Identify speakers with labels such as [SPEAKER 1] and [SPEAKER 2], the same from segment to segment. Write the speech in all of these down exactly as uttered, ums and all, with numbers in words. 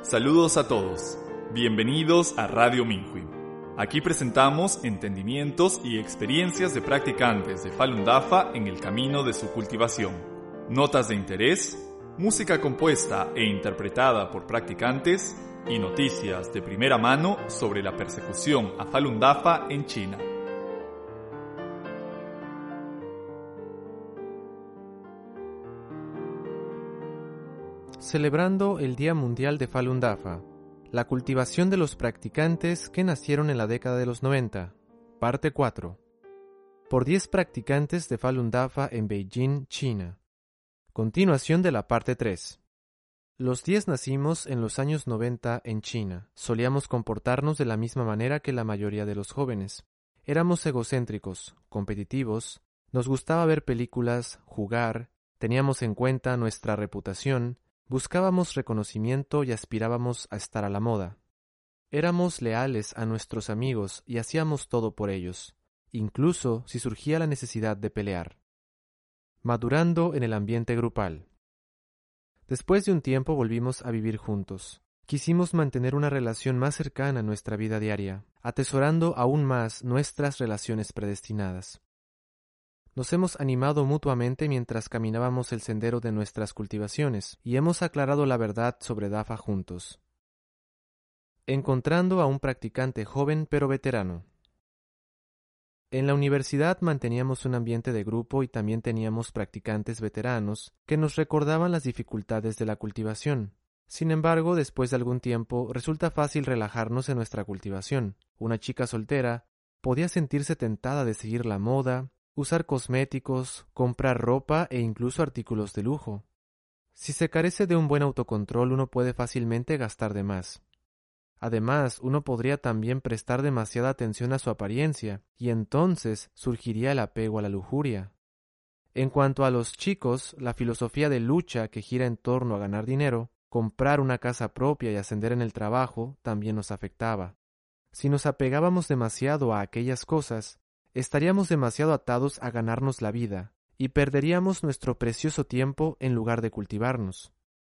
[SPEAKER 1] Saludos a todos, bienvenidos a Radio Minhui. Aquí presentamos entendimientos y experiencias de practicantes de Falun Dafa en el camino de su cultivación, notas de interés, música compuesta e interpretada por practicantes y noticias de primera mano sobre la persecución a Falun Dafa en China.
[SPEAKER 2] Celebrando el Día Mundial de Falun Dafa, la cultivación de los practicantes que nacieron en la década de los noventa, parte cuatro. Por diez practicantes de Falun Dafa en Beijing, China. Continuación de la parte tres. Los diez nacimos en los años noventa en China. Solíamos comportarnos de la misma manera que la mayoría de los jóvenes. Éramos egocéntricos, competitivos, nos gustaba ver películas, jugar, teníamos en cuenta nuestra reputación, buscábamos reconocimiento y aspirábamos a estar a la moda. Éramos leales a nuestros amigos y hacíamos todo por ellos, incluso si surgía la necesidad de pelear. Madurando en el ambiente grupal. Después de un tiempo volvimos a vivir juntos. Quisimos mantener una relación más cercana a nuestra vida diaria, atesorando aún más nuestras relaciones predestinadas. Nos hemos animado mutuamente mientras caminábamos el sendero de nuestras cultivaciones y hemos aclarado la verdad sobre Dafa juntos. Encontrando a un practicante joven pero veterano. En la universidad manteníamos un ambiente de grupo y también teníamos practicantes veteranos que nos recordaban las dificultades de la cultivación. Sin embargo, después de algún tiempo, resulta fácil relajarnos en nuestra cultivación. Una chica soltera podía sentirse tentada de seguir la moda, usar cosméticos, comprar ropa e incluso artículos de lujo. Si se carece de un buen autocontrol, uno puede fácilmente gastar de más. Además, uno podría también prestar demasiada atención a su apariencia, y entonces surgiría el apego a la lujuria. En cuanto a los chicos, la filosofía de lucha que gira en torno a ganar dinero, comprar una casa propia y ascender en el trabajo también nos afectaba. Si nos apegábamos demasiado a aquellas cosas, estaríamos demasiado atados a ganarnos la vida y perderíamos nuestro precioso tiempo en lugar de cultivarnos.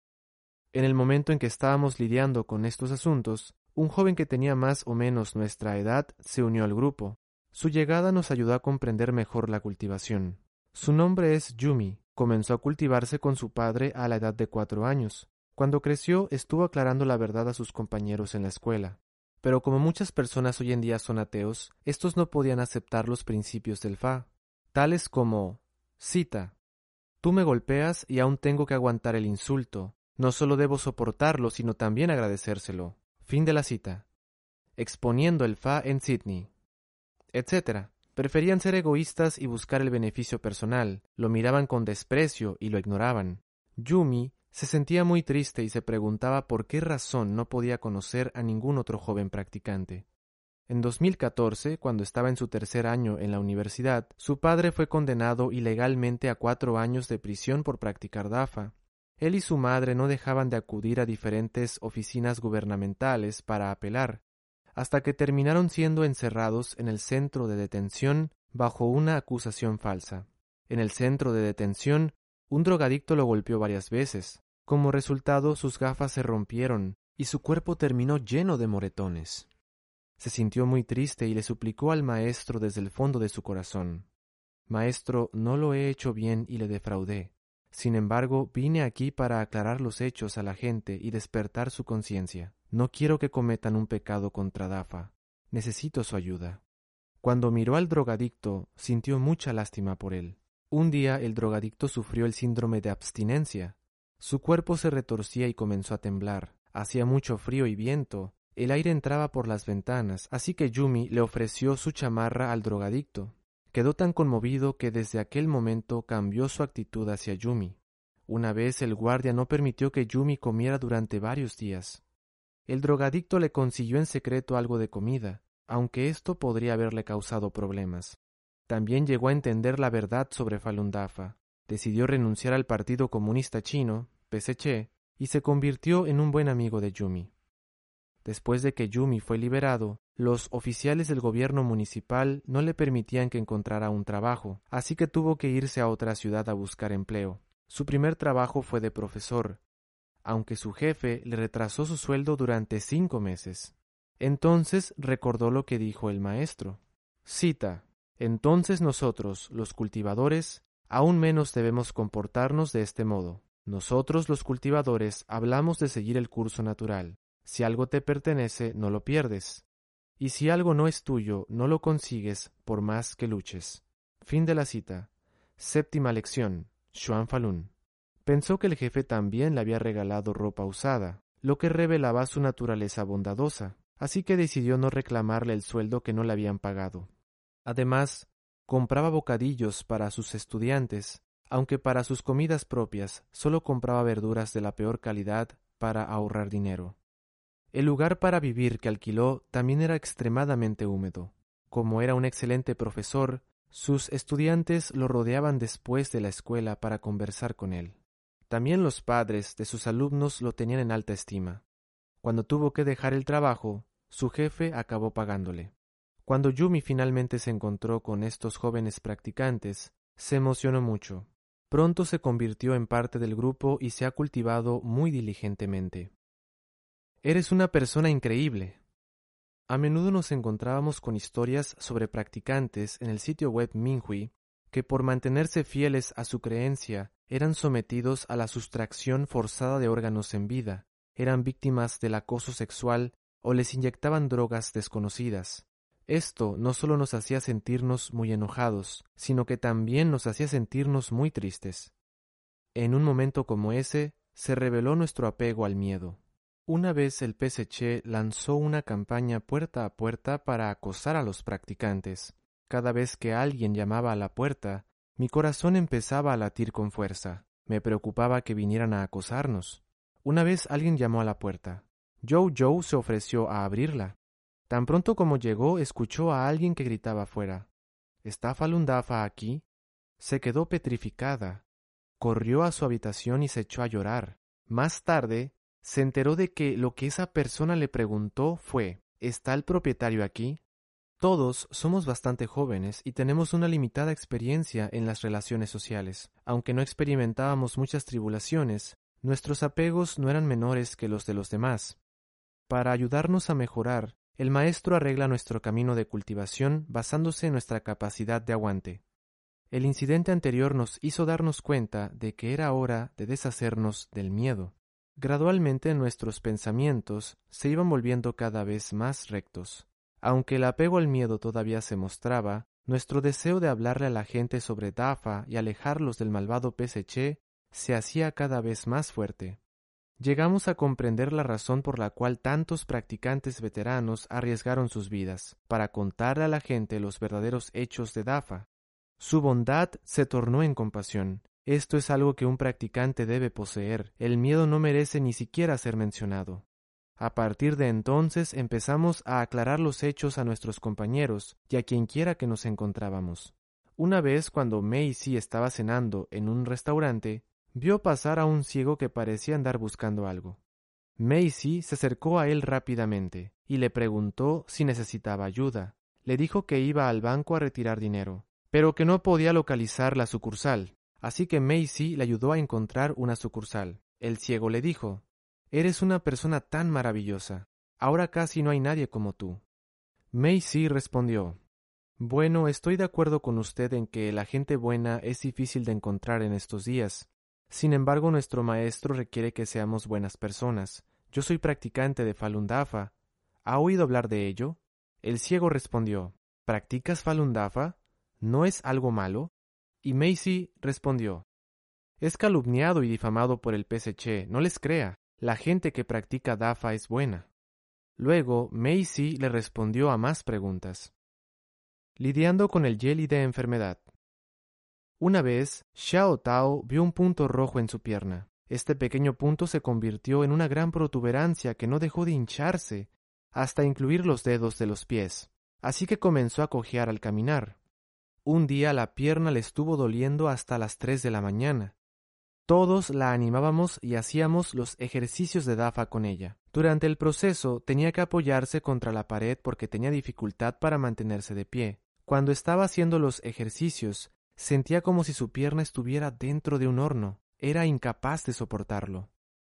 [SPEAKER 2] En el momento en que estábamos lidiando con estos asuntos, un joven que tenía más o menos nuestra edad se unió al grupo. Su llegada nos ayudó a comprender mejor la cultivación. Su nombre es Yumi. Comenzó a cultivarse con su padre a la edad de cuatro años. Cuando creció, estuvo aclarando la verdad a sus compañeros en la escuela. Pero como muchas personas hoy en día son ateos, estos no podían aceptar los principios del Fa, tales como, cita, «Tú me golpeas y aún tengo que aguantar el insulto. No solo debo soportarlo, sino también agradecérselo». Fin de la cita. Exponiendo el Fa en Sydney, etcétera. Preferían ser egoístas y buscar el beneficio personal, lo miraban con desprecio y lo ignoraban. Yumi se sentía muy triste y se preguntaba por qué razón no podía conocer a ningún otro joven practicante. En dos mil catorce, cuando estaba en su tercer año en la universidad, su padre fue condenado ilegalmente a cuatro años de prisión por practicar Dafa. Él y su madre no dejaban de acudir a diferentes oficinas gubernamentales para apelar, hasta que terminaron siendo encerrados en el centro de detención bajo una acusación falsa. En el centro de detención, un drogadicto lo golpeó varias veces. Como resultado, sus gafas se rompieron y su cuerpo terminó lleno de moretones. Se sintió muy triste y le suplicó al maestro desde el fondo de su corazón: «Maestro, no lo he hecho bien y le defraudé. Sin embargo, vine aquí para aclarar los hechos a la gente y despertar su conciencia. No quiero que cometan un pecado contra Dafa. Necesito su ayuda». Cuando miró al drogadicto, sintió mucha lástima por él. Un día el drogadicto sufrió el síndrome de abstinencia. Su cuerpo se retorcía y comenzó a temblar. Hacía mucho frío y viento. El aire entraba por las ventanas, así que Yumi le ofreció su chamarra al drogadicto. Quedó tan conmovido que desde aquel momento cambió su actitud hacia Yumi. Una vez el guardia no permitió que Yumi comiera durante varios días. El drogadicto le consiguió en secreto algo de comida, aunque esto podría haberle causado problemas. También llegó a entender la verdad sobre Falun Dafa. Decidió renunciar al Partido Comunista Chino, P C C, y se convirtió en un buen amigo de Yumi. Después de que Yumi fue liberado, los oficiales del gobierno municipal no le permitían que encontrara un trabajo, así que tuvo que irse a otra ciudad a buscar empleo. Su primer trabajo fue de profesor. aunque su jefe le retrasó su sueldo durante cinco meses. Entonces recordó lo que dijo el maestro. Cita: Entonces nosotros, los cultivadores, aún menos debemos comportarnos de este modo. Nosotros, los cultivadores, hablamos de seguir el curso natural. Si algo te pertenece, no lo pierdes. Y si algo no es tuyo, no lo consigues por más que luches. Fin de la cita. Séptima lección. Xuan Falun. Pensó que el jefe también le había regalado ropa usada, lo que revelaba su naturaleza bondadosa, así que decidió no reclamarle el sueldo que no le habían pagado. Además, compraba bocadillos para sus estudiantes, aunque para sus comidas propias solo compraba verduras de la peor calidad para ahorrar dinero. El lugar para vivir que alquiló también era extremadamente húmedo. Como era un excelente profesor, sus estudiantes lo rodeaban después de la escuela para conversar con él. También los padres de sus alumnos lo tenían en alta estima. Cuando tuvo que dejar el trabajo, su jefe acabó pagándole. Cuando Yumi finalmente se encontró con estos jóvenes practicantes, se emocionó mucho. Pronto se convirtió en parte del grupo y se ha cultivado muy diligentemente. Eres una persona increíble. A menudo nos encontrábamos con historias sobre practicantes en el sitio web Minhui que por mantenerse fieles a su creencia eran sometidos a la sustracción forzada de órganos en vida, eran víctimas del acoso sexual o les inyectaban drogas desconocidas. Esto no solo nos hacía sentirnos muy enojados, sino que también nos hacía sentirnos muy tristes. En un momento como ese, se reveló nuestro apego al miedo. Una vez el P S Che lanzó una campaña puerta a puerta para acosar a los practicantes. Cada vez que alguien llamaba a la puerta, mi corazón empezaba a latir con fuerza. Me preocupaba que vinieran a acosarnos. Una vez alguien llamó a la puerta. Zhou Zhou se ofreció a abrirla. Tan pronto como llegó, escuchó a alguien que gritaba afuera: ¿Está Falun Dafa aquí? Se quedó petrificada. Corrió a su habitación y se echó a llorar. Más tarde, se enteró de que lo que esa persona le preguntó fue: ¿está el propietario aquí? Todos somos bastante jóvenes y tenemos una limitada experiencia en las relaciones sociales. Aunque no experimentábamos muchas tribulaciones, nuestros apegos no eran menores que los de los demás. Para ayudarnos a mejorar, el maestro arregla nuestro camino de cultivación basándose en nuestra capacidad de aguante. El incidente anterior nos hizo darnos cuenta de que era hora de deshacernos del miedo. Gradualmente nuestros pensamientos se iban volviendo cada vez más rectos. Aunque el apego al miedo todavía se mostraba, nuestro deseo de hablarle a la gente sobre Dafa y alejarlos del malvado P S Che se hacía cada vez más fuerte. Llegamos a comprender la razón por la cual tantos practicantes veteranos arriesgaron sus vidas, para contarle a la gente los verdaderos hechos de Dafa. Su bondad se tornó en compasión. Esto es algo que un practicante debe poseer. El miedo no merece ni siquiera ser mencionado. A partir de entonces empezamos a aclarar los hechos a nuestros compañeros y a quienquiera que nos encontrábamos. Una vez, cuando Mei Si estaba cenando en un restaurante, vio pasar a un ciego que parecía andar buscando algo. Mei Si se acercó a él rápidamente y le preguntó si necesitaba ayuda. Le dijo que iba al banco a retirar dinero, pero que no podía localizar la sucursal. Así que Mei Si le ayudó a encontrar una sucursal. El ciego le dijo: «Eres una persona tan maravillosa. Ahora casi no hay nadie como tú». Mei Si respondió: «Bueno, estoy de acuerdo con usted en que la gente buena es difícil de encontrar en estos días. Sin embargo, nuestro maestro requiere que seamos buenas personas. Yo soy practicante de Falun Dafa. ¿Ha oído hablar de ello?». El ciego respondió: «¿Practicas Falun Dafa? ¿No es algo malo?». Y Mei Si respondió: «Es calumniado y difamado por el P S Che, no les crea. La gente que practica Dafa es buena». Luego, Mei Si le respondió a más preguntas. Lidiando con el jelly de enfermedad. Una vez, Xiao Tao vio un punto rojo en su pierna. Este pequeño punto se convirtió en una gran protuberancia que no dejó de hincharse, hasta incluir los dedos de los pies. Así que comenzó a cojear al caminar. Un día la pierna le estuvo doliendo hasta las tres de la mañana. Todos la animábamos y hacíamos los ejercicios de Dafa con ella. Durante el proceso tenía que apoyarse contra la pared porque tenía dificultad para mantenerse de pie. Cuando estaba haciendo los ejercicios, sentía como si su pierna estuviera dentro de un horno. Era incapaz de soportarlo.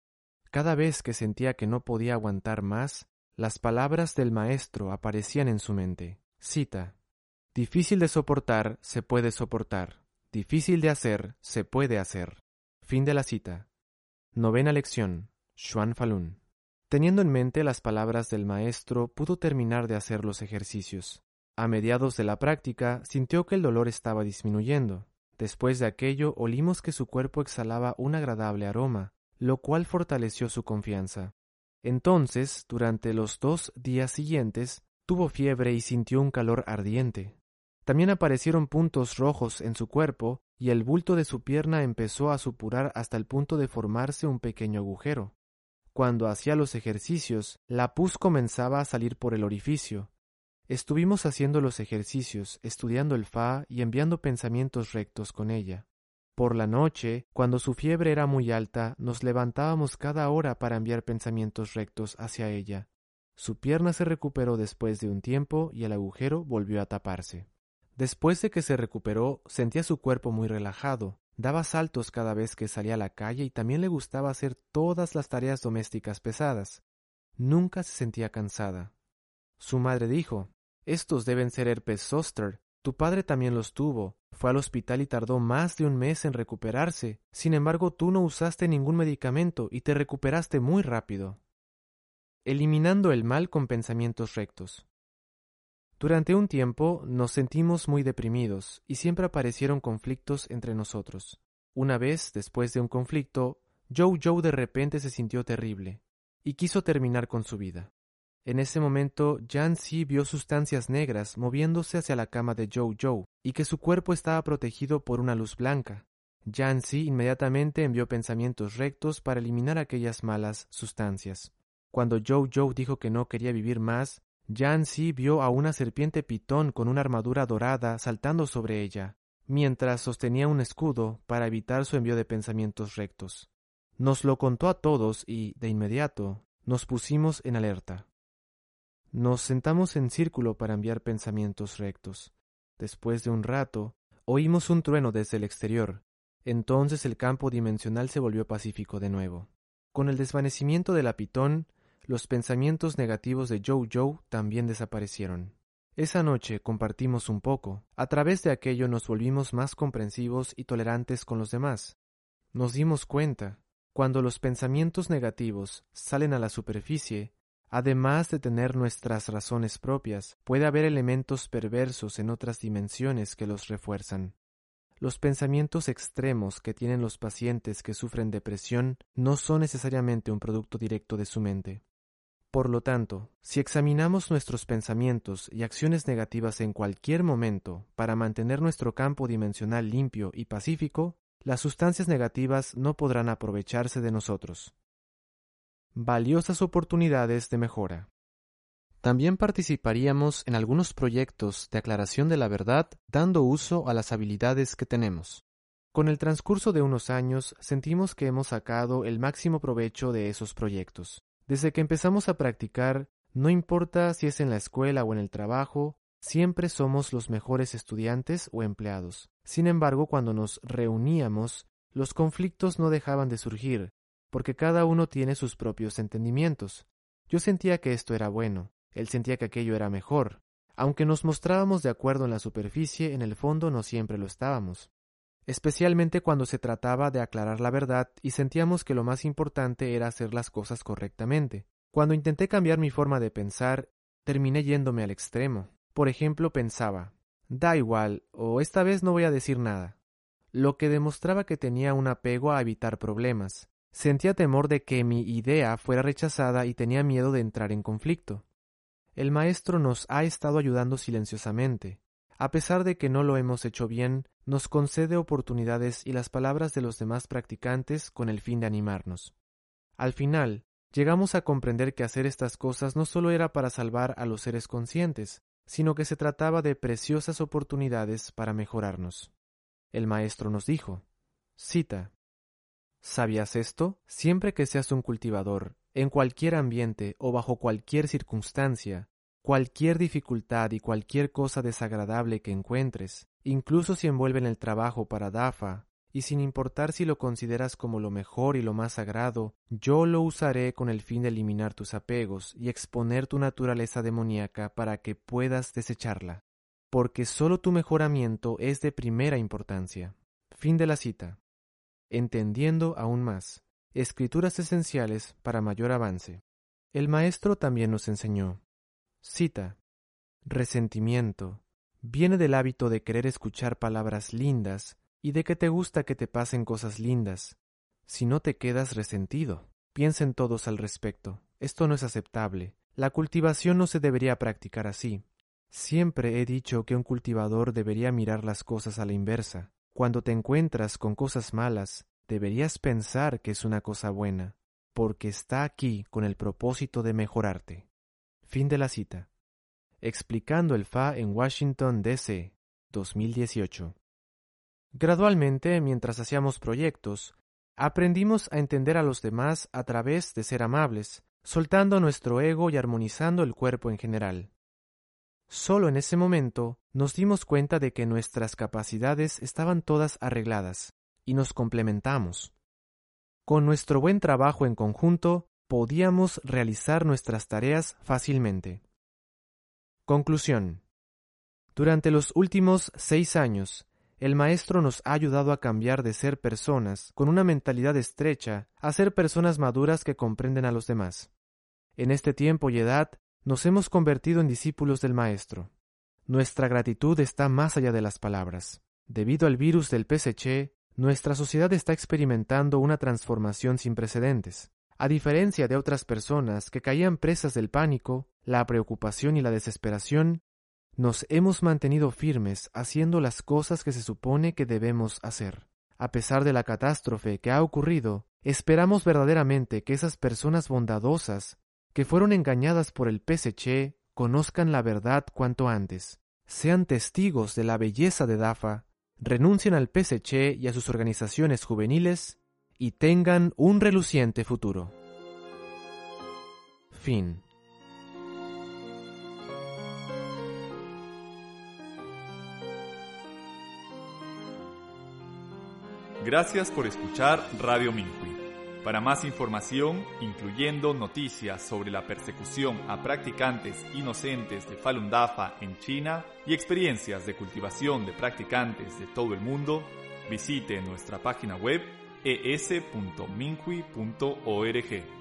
[SPEAKER 2] Cada vez que sentía que no podía aguantar más, las palabras del maestro aparecían en su mente. Cita: difícil de soportar, se puede soportar. Difícil de hacer, se puede hacer. Fin de la cita. Novena lección. Xuan Falun. Teniendo en mente las palabras del maestro, pudo terminar de hacer los ejercicios. A mediados de la práctica, sintió que el dolor estaba disminuyendo. Después de aquello, olimos que su cuerpo exhalaba un agradable aroma, lo cual fortaleció su confianza. Entonces, durante los dos días siguientes, tuvo fiebre y sintió un calor ardiente. También aparecieron puntos rojos en su cuerpo y el bulto de su pierna empezó a supurar hasta el punto de formarse un pequeño agujero. Cuando hacía los ejercicios, la pus comenzaba a salir por el orificio. Estuvimos haciendo los ejercicios, estudiando el Fa y enviando pensamientos rectos con ella. Por la noche, cuando su fiebre era muy alta, nos levantábamos cada hora para enviar pensamientos rectos hacia ella. Su pierna se recuperó después de un tiempo y el agujero volvió a taparse. Después de que se recuperó, sentía su cuerpo muy relajado, daba saltos cada vez que salía a la calle y también le gustaba hacer todas las tareas domésticas pesadas. Nunca se sentía cansada. Su madre dijo: «Estos deben ser herpes zóster. Tu padre también los tuvo. Fue al hospital y tardó más de un mes en recuperarse. Sin embargo, tú no usaste ningún medicamento y te recuperaste muy rápido». Eliminando el mal con pensamientos rectos. Durante un tiempo nos sentimos muy deprimidos y siempre aparecieron conflictos entre nosotros. Una vez, después de un conflicto, Zhou Zhou de repente se sintió terrible y quiso terminar con su vida. En ese momento, Yan Zi vio sustancias negras moviéndose hacia la cama de Zhou Zhou y que su cuerpo estaba protegido por una luz blanca. Yan Zi inmediatamente envió pensamientos rectos para eliminar aquellas malas sustancias. Cuando Zhou Zhou dijo que no quería vivir más, Yan Zi vio a una serpiente pitón con una armadura dorada saltando sobre ella, mientras sostenía un escudo para evitar su envío de pensamientos rectos. Nos lo contó a todos y, de inmediato, nos pusimos en alerta. Nos sentamos en círculo para enviar pensamientos rectos. Después de un rato, oímos un trueno desde el exterior. Entonces el campo dimensional se volvió pacífico de nuevo. Con el desvanecimiento de la pitón, los pensamientos negativos de Zhou Zhou también desaparecieron. Esa noche compartimos un poco. A través de aquello nos volvimos más comprensivos y tolerantes con los demás. Nos dimos cuenta, cuando los pensamientos negativos salen a la superficie, además de tener nuestras razones propias, puede haber elementos perversos en otras dimensiones que los refuerzan. Los pensamientos extremos que tienen los pacientes que sufren depresión no son necesariamente un producto directo de su mente. Por lo tanto, si examinamos nuestros pensamientos y acciones negativas en cualquier momento para mantener nuestro campo dimensional limpio y pacífico, las sustancias negativas no podrán aprovecharse de nosotros. Valiosas oportunidades de mejora. También participaríamos en algunos proyectos de aclaración de la verdad dando uso a las habilidades que tenemos. Con el transcurso de unos años, sentimos que hemos sacado el máximo provecho de esos proyectos. Desde que empezamos a practicar, no importa si es en la escuela o en el trabajo, siempre somos los mejores estudiantes o empleados. Sin embargo, cuando nos reuníamos, los conflictos no dejaban de surgir, porque cada uno tiene sus propios entendimientos. Yo sentía que esto era bueno, él sentía que aquello era mejor. Aunque nos mostrábamos de acuerdo en la superficie, en el fondo no siempre lo estábamos. Especialmente cuando se trataba de aclarar la verdad y sentíamos que lo más importante era hacer las cosas correctamente. Cuando intenté cambiar mi forma de pensar, terminé yéndome al extremo. Por ejemplo, pensaba, da igual, o esta vez no voy a decir nada. Lo que demostraba que tenía un apego a evitar problemas. Sentía temor de que mi idea fuera rechazada y tenía miedo de entrar en conflicto. El maestro nos ha estado ayudando silenciosamente. A pesar de que no lo hemos hecho bien, nos concede oportunidades y las palabras de los demás practicantes con el fin de animarnos. Al final, llegamos a comprender que hacer estas cosas no solo era para salvar a los seres conscientes, sino que se trataba de preciosas oportunidades para mejorarnos. El maestro nos dijo, cita, ¿sabías esto? Siempre que seas un cultivador, en cualquier ambiente o bajo cualquier circunstancia, cualquier dificultad y cualquier cosa desagradable que encuentres, incluso si envuelven el trabajo para Dafa, y sin importar si lo consideras como lo mejor y lo más sagrado, yo lo usaré con el fin de eliminar tus apegos y exponer tu naturaleza demoníaca para que puedas desecharla, porque solo tu mejoramiento es de primera importancia. Fin de la cita. Entendiendo aún más. Escrituras esenciales para mayor avance. El maestro también nos enseñó. Cita. Resentimiento. Viene del hábito de querer escuchar palabras lindas y de que te gusta que te pasen cosas lindas. Si no te quedas resentido, piensen todos al respecto. Esto no es aceptable. La cultivación no se debería practicar así. Siempre he dicho que un cultivador debería mirar las cosas a la inversa. Cuando te encuentras con cosas malas, deberías pensar que es una cosa buena, porque está aquí con el propósito de mejorarte. Fin de la cita. Explicando el F A en Washington, D C, dos mil dieciocho. Gradualmente, mientras hacíamos proyectos, aprendimos a entender a los demás a través de ser amables, soltando nuestro ego y armonizando el cuerpo en general. Solo en ese momento nos dimos cuenta de que nuestras capacidades estaban todas arregladas y nos complementamos. Con nuestro buen trabajo en conjunto, podíamos realizar nuestras tareas fácilmente. Conclusión. Durante los últimos seis años, el maestro nos ha ayudado a cambiar de ser personas con una mentalidad estrecha a ser personas maduras que comprenden a los demás. En este tiempo y edad, nos hemos convertido en discípulos del maestro. Nuestra gratitud está más allá de las palabras. Debido al virus del P S Ch, nuestra sociedad está experimentando una transformación sin precedentes. A diferencia de otras personas que caían presas del pánico, la preocupación y la desesperación, nos hemos mantenido firmes haciendo las cosas que se supone que debemos hacer. A pesar de la catástrofe que ha ocurrido, esperamos verdaderamente que esas personas bondadosas que fueron engañadas por el P S Ch conozcan la verdad cuanto antes, sean testigos de la belleza de Dafa, renuncien al P S Ch y a sus organizaciones juveniles y tengan un reluciente futuro. Fin.
[SPEAKER 1] Gracias por escuchar Radio Minhui. Para más información, incluyendo noticias sobre la persecución a practicantes inocentes de Falun Dafa en China y experiencias de cultivación de practicantes de todo el mundo, visite nuestra página web e s punto minhui punto org.